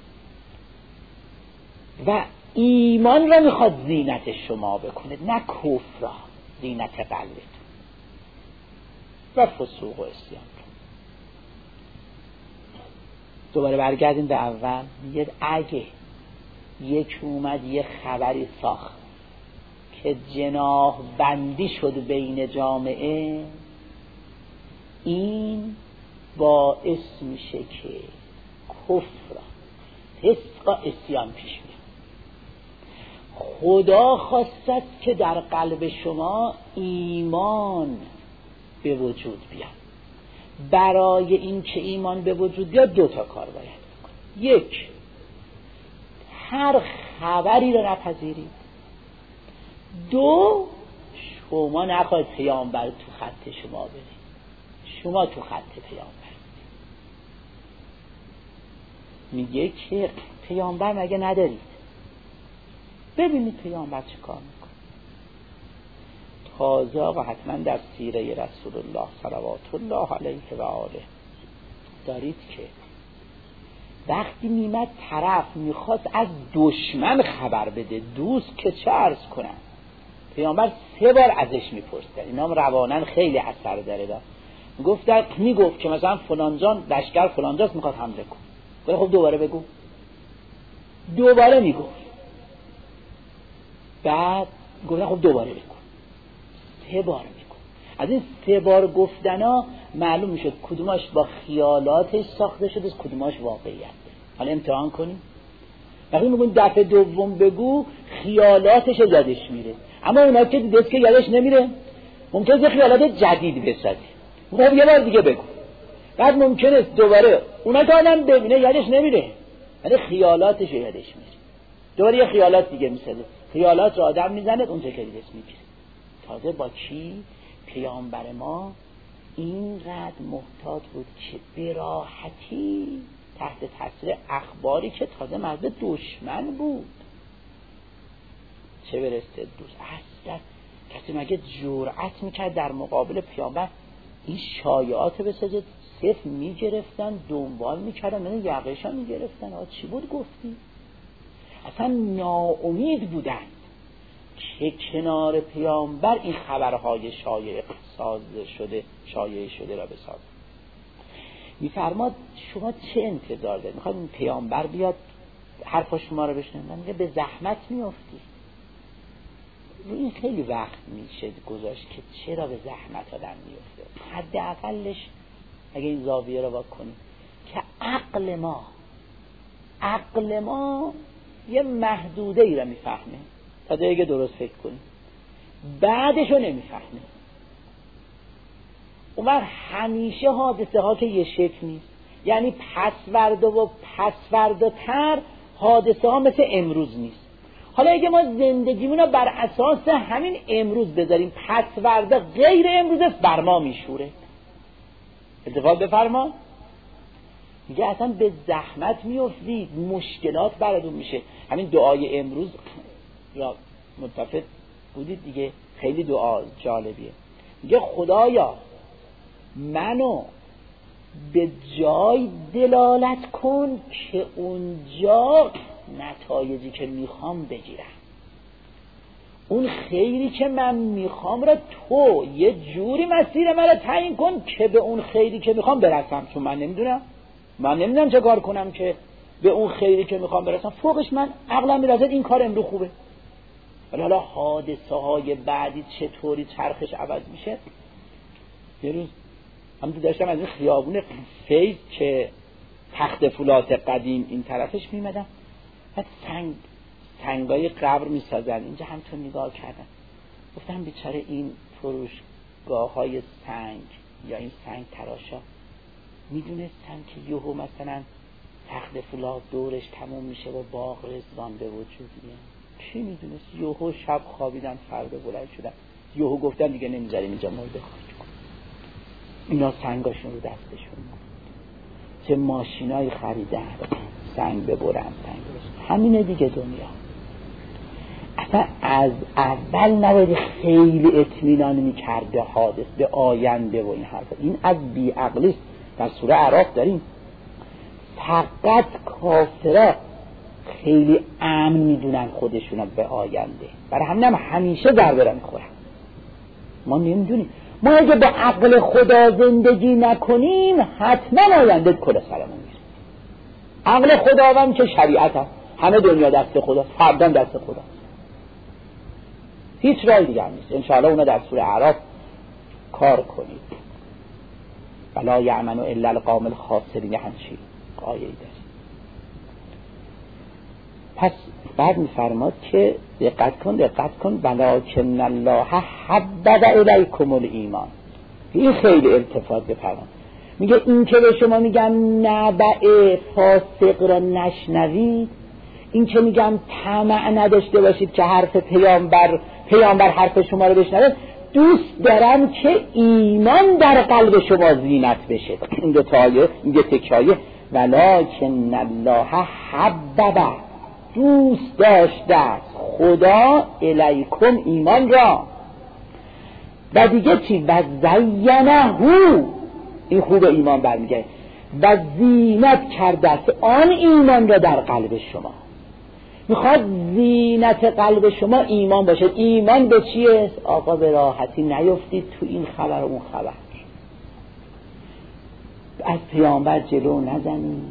و ایمان را میخواد زینت شما بکنه، نه کفر را زینت قلبتون، و فسوق و عصیان. دوباره برگردیم به اول. میگه اگه یک اومد یه خبری ساخت که جناح بندی شد بین جامعه، این باعث میشه که کفر، فسق و عصیان پیش میاد. خدا خواست که در قلب شما ایمان به وجود بیاد. برای این که ایمان به وجود بیاد دو تا کار باید بکنید. یک، هر خبری رو نپذیرید. دو، شما نخواهید پیامبر تو خط شما برید، شما تو خط پیامبر. میگه که پیامبر مگه ندارید؟ ببینید پیامبر چه کار میکنه. تازه آقا حتما در سیره رسول الله صلوات الله علیه و آله دارید که وقتی میمد طرف میخواست از دشمن خبر بده، دوست که چه عرض کنن، پیامبر 3 بار ازش میپرسید. اینا هم روانن خیلی اثر داره. میگفت که مثلا فلان جان لشکر فلان جاست میخواد حمله کن، ولی خب دوباره بگو. دوباره میگفت، بعد گفت خب دوباره بگو. 3 بار میگفت. از این 3 بار گفتنا معلوم میشد کدوماش با خیالاتش ساخته شده، کدوماش واقعیت. حالا امتحان کنیم. وقتی میگن دفعه دوم بگو، خیالاتش یادش میره، اما اونایی که دیدید که یادش نمیره ممکنه خیالات جدید بسازه، خب یه بار دیگه بگو. بعد ممکنه دوباره اونا که آدم ببینه یادش نمیره، ولی خیالاتش یادش میره، دوباره یه خیالات دیگه میسازه. خیالات رو آدم میزنه اونجا که دیدش میگیره. تازه با کی؟ پیامبر ما اینقدر محتاط بود که به راحتی تحت تاثیر اخباری که تازه مرد دشمن بود، چه برسه دوست. اصلا کسی مگه جرأت میکرد در مقابل پیامبر این شایعات بسازه؟ صرف میگرفتن دنبال میکردن، من یقهشان میگرفتن. چی بود گفتی؟ اصلا ناامید بودن که کنار پیامبر این خبرهای شایعه شده را بسازن. میفرماد شما چه انتظار دارید؟ میخواد این پیامبر بیاد حرفا شما رو بشنوه؟ من میگه به زحمت میافتی. این خیلی وقت میشه گذاشت که چرا به زحمت آدم میفته. حداقلش اگه این زاویه رو واکنیم که عقل ما یه محدوده ای رو میفهمه تا دیگه درست فکر کنیم، بعدش رو نمیفهمه. اونور همیشه حادثه ها که یه شکل نیست، یعنی پسورداتر حادثه ها مثل امروز نیست. حالا اگه ما زندگیمون رو بر اساس همین امروز بذاریم، پسورده غیر امروز است، بر ما میشوره. التفات بفرما، میگه اصلا به زحمت میافتید، مشکلات براتون میشه. همین دعای امروز را متفق بودید دیگه، خیلی دعا جالبیه. میگه خدایا منو به جای دلالت کن که اونجا نتایجی که میخوام بگیرم، اون خیری که من میخوام را تو یه جوری مسیر من را تعیین کن که به اون خیری که میخوام برسم. چون من نمیدونم چه کار کنم که به اون خیری که میخوام برسم. فوقش من عقلم میرسد این کار امروز خوبه، ولی حالا حادثه های بعدی چطوری چرخش عوض میشه. یه روز هم داشتم از این خیابون فیض که تخت فولاد قدیم این طرفش میمدم، بعد سنگای قبر میسازن اینجا، هم تو نگاه کردم گفتم بیچاره این فروشگاه های سنگ یا این سنگ تراشا میدونستن که یهو مثلا تخت فولاد دورش تموم میشه و باغ رضوان به وجود میاد؟ کی میدونست؟ یهو شب خوابیدن، فردا بلند شدن، یهو گفتن دیگه نمیذاریم اینجا مرده خاک کن. اینا سنگاشون رو دستشون، چه ماشینایی خریدن سنگ ببرن، سنگ ببرن. همینه دیگه دنیا. اصلا از اول نباید خیلی اطمینان میکرد به حادث، به آینده و این حرفا. این از بیعقلی است. در سوره اعراف داریم فقط کافرها خیلی امن میدونن خودشون به آینده، برای همین همیشه ضربه میخورن. ما نمیدونیم. ما اگه با عقل خدا زندگی نکنیم حتما آینده کلا سرمون میره. عقل خداوند که شریعت هست، همه دنیا دست خدا، فردا دست خدا، هیچ راه دیگه هم نیست. انشاءالله اونا در سوره اعراف کار کنید. ولا یأمن الا القوم الخاسرین، همچین آیه‌ای داره. پس بعد میفرماد که دقت کن ولکن الله حبب الیکم الایمان. این خیلی التفات بفرماد. میگه این که به شما میگم نبأ فاسق را نشنوید، این که میگم طمع نداشته باشید که حرف پیامبر حرف شما رو بشنوه، دوست دارم که ایمان در قلب شما زینت بشه. این دو تایه، این دو تکایه، ولکن الله حبب، دوست داشته است خدا الیکم ایمان را، و دیگه چی؟ و زینه، این خوب ایمان برمیگه، و زینت کرده است آن ایمان را در قلب شما. میخواد زینت قلب شما ایمان باشه. ایمان به چیه؟ آقا به راحتی نیفتید تو این خبر و اون خبر، از پیامبر جلو نزنید،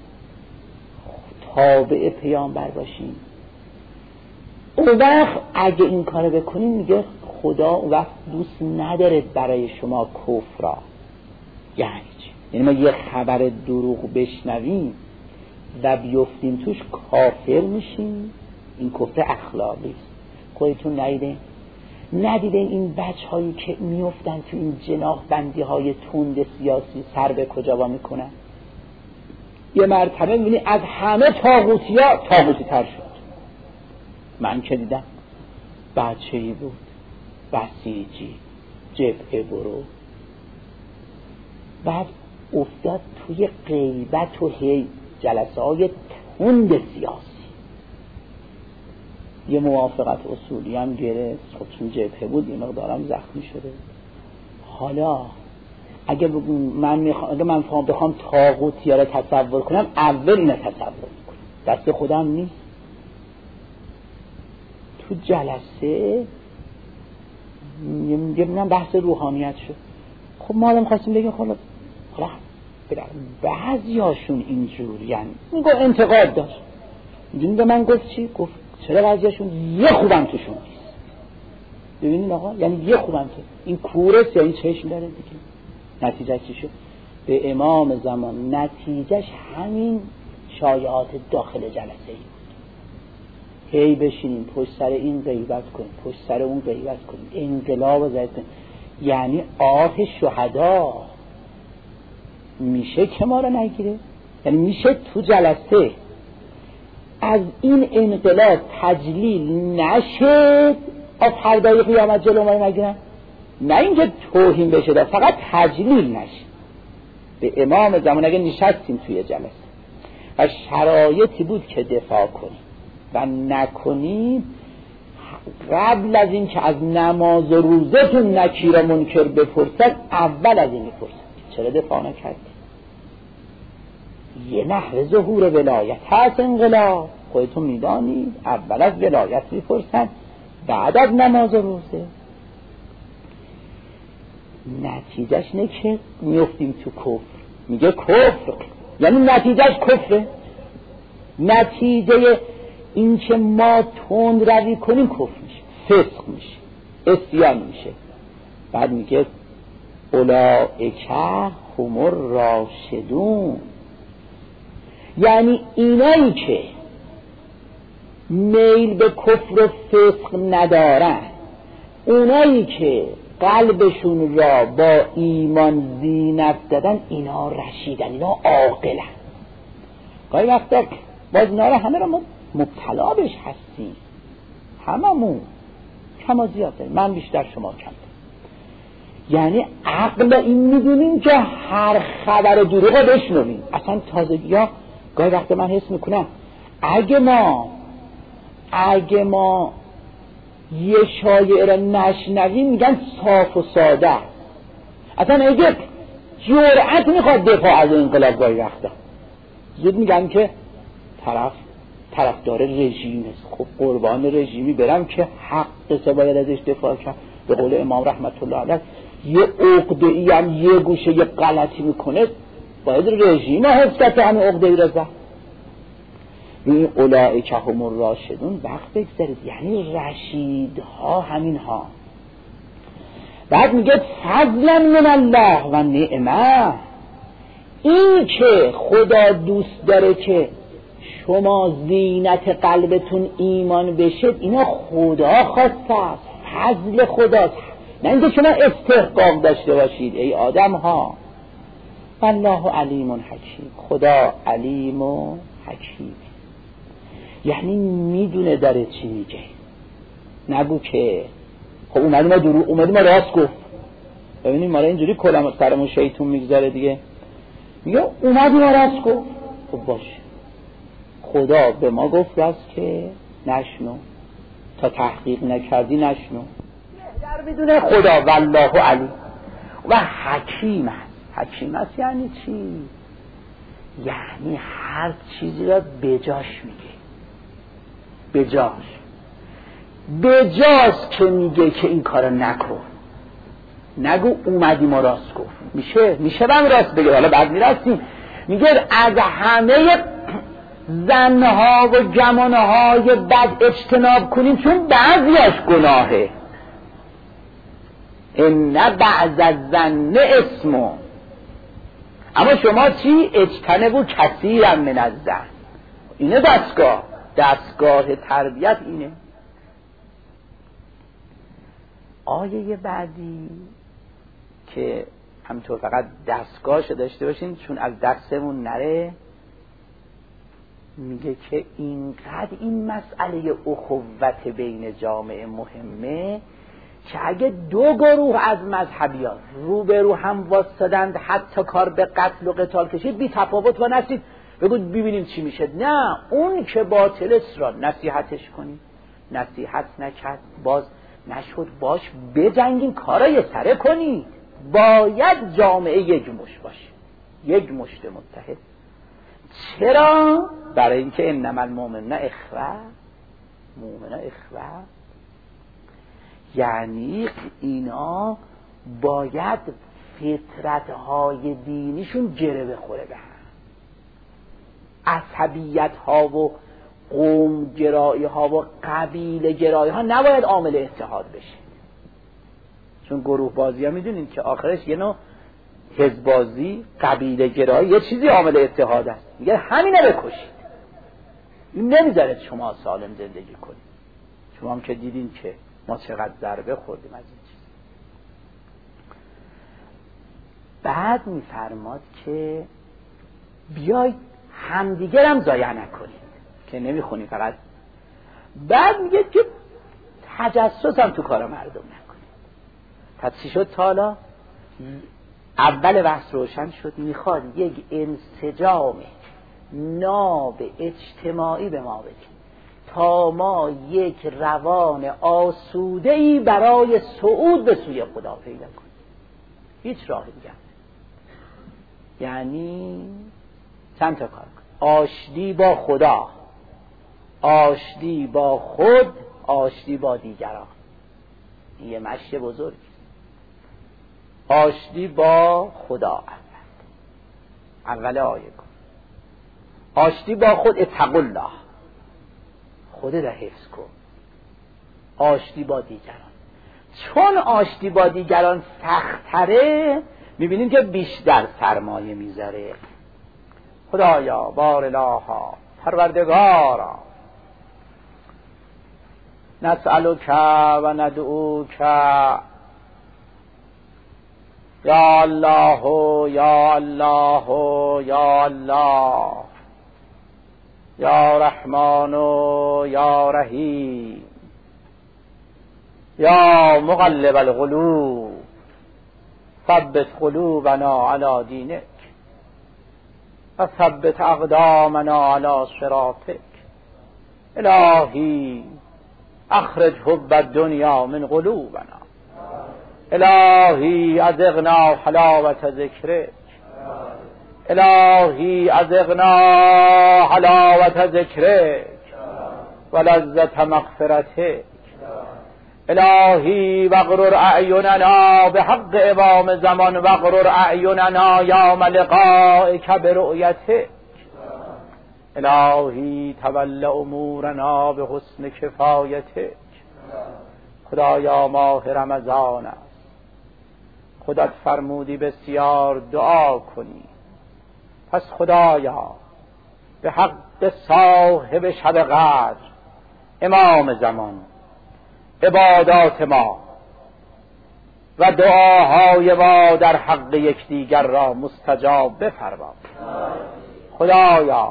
تابع پیامبر باشین. اون وقت اگه این کارو بکنین میگه خدا اون وقت دوست نداره برای شما کفر را. یعنی چی؟ یعنی ما یه خبر دروغ بشنویم و بیفتیم توش کافر میشیم. این کفر اخلاقی است. خودتون ندیده این بچه هایی که میفتن تو این جناح بندی های تند سیاسی سر به کجا با میکنن؟ یه مرتبه میبینی از همه طاغوتی تر شد. من که دیدم بچه‌ای بود بسیجی جبهه برو، بعد افتاد توی غیبت و جلسه های تند سیاسی. یه موافقت اصولی هم گرفت، خب چون جبهه بود یه مقدارم زخمی شده. حالا اگه من بخوام طاغوتی رو تصور کنم، اول اینو تصور کنم، دست خودم نیست. تو جلسه من بحث روحانیت شد. خب ما هم خواستیم بگیم خب بعضی هاشون اینجوری یعنی میگو انتقاد داشت، اینجوری به من گفت چی؟ گفت چرا بعضی هاشون یه خوبم توشون نیست. ببینید آقا، یعنی یه خوبم تو این کورس یا این چشم داره دیگه. نتیجه چی شد؟ به امام زمان نتیجهش همین شایعات داخل جلسه ای بود. هی بشینیم پشت سر این غیبت کنیم، پشت سر اون غیبت کنیم، انقلاب زد کنیم. یعنی آه شهدا میشه که ما رو نگیره؟ یعنی میشه تو جلسه از این انقلاب تجلیل نشد از فردای قیامت جلو ما رو نگیرن؟ نه اینکه توهین بشه، فقط تجلیل نشه. به امام زمان اگه نشستیم توی جلسه و شرایطی بود که دفاع کنیم و نکنیم، قبل از این که از نماز و روزتون نکیر و منکر بپرسن، اول از این میپرسن چرا دفاع نکردی؟ یه نحو ظهور ولایت هست انقلاب، خودتون میدانید. اول از ولایت میپرسن، بعد از نماز و روزه. نتیجهش نه که میفتیم تو کفر. میگه کفر یعنی نتیجهش کفره. نتیجه این که ما تند روی کنیم کفر میشه، فسق میشه، عصیان میشه. بعد میگه اولئک هم الراشدون، یعنی اینایی که میل به کفر و فسق ندارن، اونایی که قلبشون را با ایمان زینت دادن، اینا رشیدن، اینا عاقلن. گاهی وقتا باز اینا را همه را مبتلا بهش هستیم، هممون کما زیاد داریم، من بیشتر شما کم داریم. یعنی عقل این میدونیم که هر خبر دروغ رو بشنویم. اصلا تازگی ها گاهی وقتا من حس میکنم اگه ما یه شایعه را نشنویم میگن صاف و ساده. اصلا اگه جرأت میخواد دفاع از انقلاب گاهی وقتا زود میگن که طرفدار رژیم است. خب قربان رژیمی برم که حق باید ازش دفاع کرد. به قول امام رحمت الله علیه یه عقده‌ای هم یه گوشه یه غلطی میکنه، باید رژیم حفظت همین عقده‌ای را زد. این اولئک هم الراشدون وقت بگذارید، یعنی رشیدها همین ها. بعد میگه فضلا من الله و نعمه، این که خدا دوست داره که شما زینت قلبتون ایمان بشه، اینا خدا خواسته است، فضل خداست، نه اینکه شما استحقاق داشته باشید ای آدم ها. والله علیم حکیم، خدا علیم و حکیم، یعنی میدونه داره چی میگه. نگو که خب اومدی ما راست گفت. ببینید ما را اینجوری کلم سرمون شیطون میگذاره دیگه. میگه اومدی ما راست گفت. خب باشه، خدا به ما گفت راست که نشنو، تا تحقیق نکردی نشنو. در بدونه خدا والله علیم و حکیم است. حکیم است یعنی چی؟ یعنی هر چیزی را بجاش میگه، بجاست که میگه که این کارو نکن. نگو اومدی ما راست گفت. میشه من راست بگه. حالا بعد میرسیم میگه از همه زنها و گمانهای بد اجتناب کنیم، چون بعضیش گناهه. ان بعض الظن اسم. اما شما چی؟ اجتنبوا کثیرا من الظن. اینه دستگاه تربیت اینه. آیه بعدی که همطور فقط دستگاهشو داشته باشین چون از دستمون نره، میگه که اینقدر این مسئله اخوت بین جامعه مهمه که اگه دو گروه از مذهبیان رو به رو هم واسطدند، حتی کار به قتل و قتال کشید، بی تفاوت و نسید بگو ببینیم چی میشه. نه، اون که باطل است را نصیحتش کنی، نصیحت نکرد باز نشد باش بجنگین، کارای سره کنی. باید جامعه یک مشت باشه، یک مشت متحد. چرا؟ برای اینکه انما المؤمنون اخوه، مؤمنون اخوه، یعنی اینا باید فطرت‌های دینیشون گره بخوره به هم. عصبیت‌ها و قوم گرایی‌ها و قبیله گرایی‌ها نباید عامل اتحاد بشه، چون گروه بازی ها میدونید که آخرش یه نوع حزب بازی، قبیله گرایی یه چیزی عامل اتحاد است. میگه همینه بکشید، این نمیذاره شما سالم زندگی کنید. شما هم که دیدین که ما چقدر ضربه خوردیم از این چیز. بعد میفرماد که بیاید همدیگر هم ضایع نکنید، که نمیخونی فقط. بعد میگه که تجسس هم تو کار مردم نکنید. پس چی شد تا حالا؟ اول بحث روشن شد، میخواد یک انسجام ناب اجتماعی به ما بده تا ما یک روان آسوده‌ای برای صعود به سوی خدا پیدا کنیم. هیچ راهی دیگه. یعنی چند تا کار کن: آشتی با خدا، آشتی با خود، آشتی با دیگران. این یه مشی بزرگ. آشتی با خدا اول آیه کن. آشتی با خود، اتقوا الله، خودت را حفظ کن. آشتی با دیگران، چون آشتی با دیگران سخت‌تره، میبینیم که بیشتر سرمایه میذاره. خدایا، بار الها، پروردگارا، نسألک و ندعوک یا الله یا الله یا الله یا رحمان یا رحیم یا مقلب القلوب ثبت قلوبنا علی دینک و ثبت اقدامنا علی صراطک. الهی اخرج حب الدنیا من قلوبنا. الهی اذقنا حلاوت ذکرک. الهی اذقنا حلاوت ذکرک و لذت مغفرتک. الهی وغرر اعیننا بحق امام زمان، وغرر اعیننا یوم لقائک برؤیتک. الهی تول امورنا به حسن کفایتک. خدایا، ماه رمضان است، خودت فرمودی بسیار دعا کنی، پس خدایا به حق صاحب شب قدر، امام زمان، عبادات ما و دعاهای ما در حق یکدیگر را مستجاب بفرما. خدایا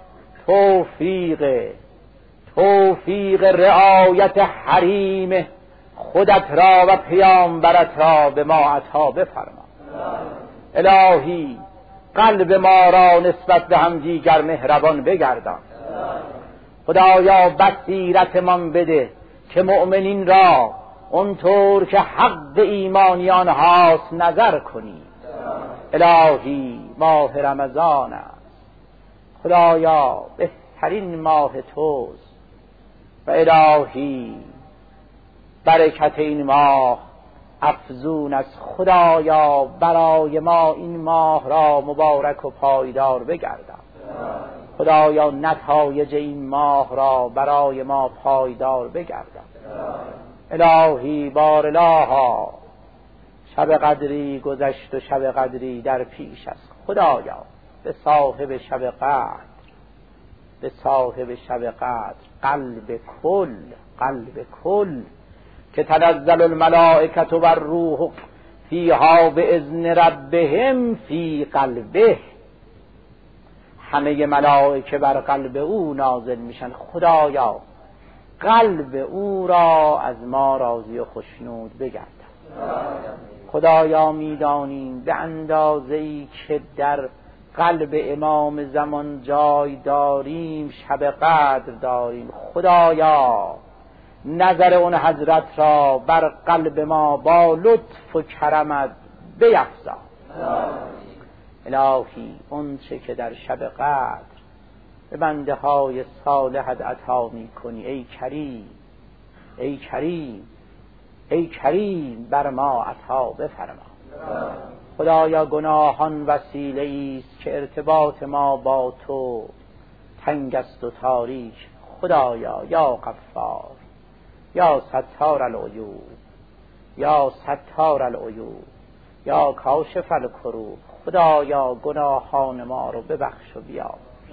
توفیق رعایت حریم خودت را و پیامبرت را به ما عطا بفرما. الهی قلب ما را نسبت به هم دیگر مهربان بگردان. خدایا بصیرت من بده که مؤمنین را اونطور که حق ایمانیان هاست نظر کنی. الهی ماه رمضان است، خدایا بهترین ماه توست و الهی برکت این ماه افزون است. خدایا برای ما این ماه را مبارک و پایدار بگردان. خدایا نتایج این ماه را برای ما پایدار بگردان. الهی بار الها، شب قدری گذشت و شب قدری در پیش است. خدایا به صاحب شب قدر قلب کل که تنزل الملائکة و الروح فیها باذن ربهم فی قلبه، همه ملائکه بر قلب او نازل میشن. خدایا قلب او را از ما راضی و خوشنود بگردان. خدایا میدانیم به اندازه‌ای که در قلب امام زمان جای داریم، شب قدر داریم. خدایا نظر اون حضرت را بر قلب ما با لطف و کرمت بیفزا. الهی اون چه که در شب قدر به بنده های صالحت عطا می کنی، ای کریم ای کریم ای کریم بر ما عطا بفرما. خدایا گناهان وسیله است که ارتباط ما با تو تنگ است و تاریک. خدایا یا غفار یا ستار العیوب یا ستار العیوب یا کاشف الکروب، خدایا گناهان ما رو ببخش و بیامرز.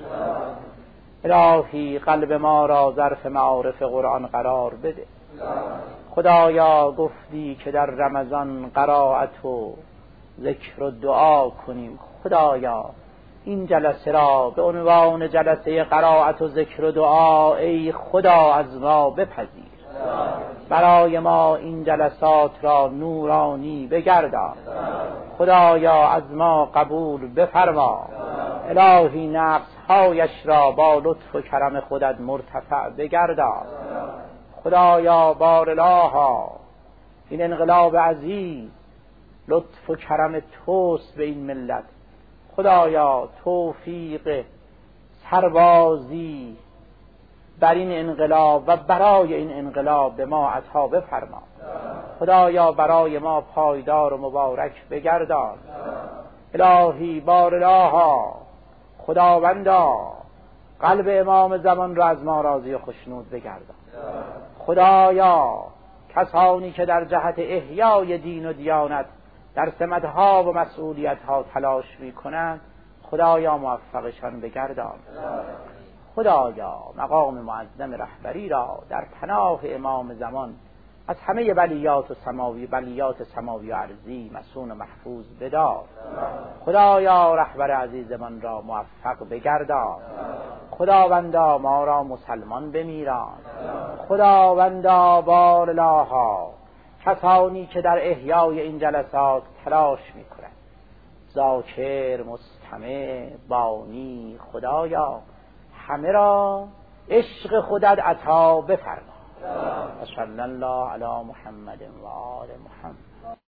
الهی قلب ما را ظرف معارف قرآن قرار بده. خدایا گفتی که در رمضان قرائت و ذکر و دعا کنیم. خدایا این جلسه را به عنوان جلسه قرائت و ذکر و دعا ای خدا از ما بپذیر. برای ما این جلسات را نورانی بگردان. خدایا از ما قبول بفرما. الهی نفسهایش را با لطف و کرم خودت مرتفع بگردان. خدایا بار الها این انقلاب عزیز لطف و کرم توست به این ملت. خدایا توفیق سربازی بر این انقلاب و برای این انقلاب به ما عطا بفرما. خدایا برای ما پایدار و مبارک بگردان. الهی بار الها خداوندا قلب امام زمان را از ما راضی و خوشنود بگردان. خدایا کسانی که در جهت احیای دین و دیانت در سمتها و مسئولیتها تلاش می کنند، خدایا موفقشان بگردان. خدایا مقام معظم رهبری را در پناه امام زمان از همه بلیات سماوی و ارضی مسون و محفوظ بدار. خدایا رهبر عزیزمان را موفق بگردان. خداوندا ما را مسلمان بمیران. خداوندا بار الها کسانی که در احیای این جلسات تلاش میکنند، ذاکر، مستمع، بانی، خدایا همه را عشق خودت عطا بفرما. صلی الله علی محمد و آل محمد.